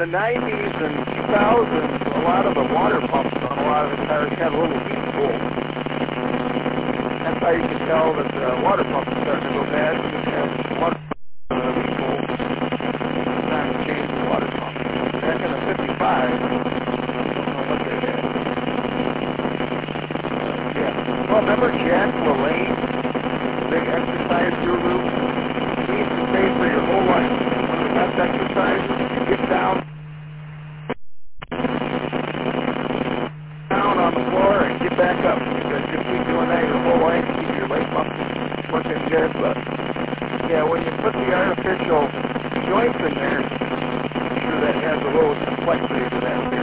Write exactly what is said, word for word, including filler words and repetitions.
the nineties and two thousands, a lot of the water pumps on a lot of the cars had a little heat pool. That's how you can tell that the water pump is starting to go bad. You just have water uh, heat pool. It's time to change the water pump. Back in the fifty-five, I don't know what they had. Uh, yeah. Well, remember Jack LaLanne, big exercise guru? He used to say for your whole life, one of the best exercises, you get down, down on the floor and get back up. Because you keep doing that your whole life, keep your leg muscles working good. But yeah, when you put the artificial joints in there, I'm sure that has a little complexity to that too.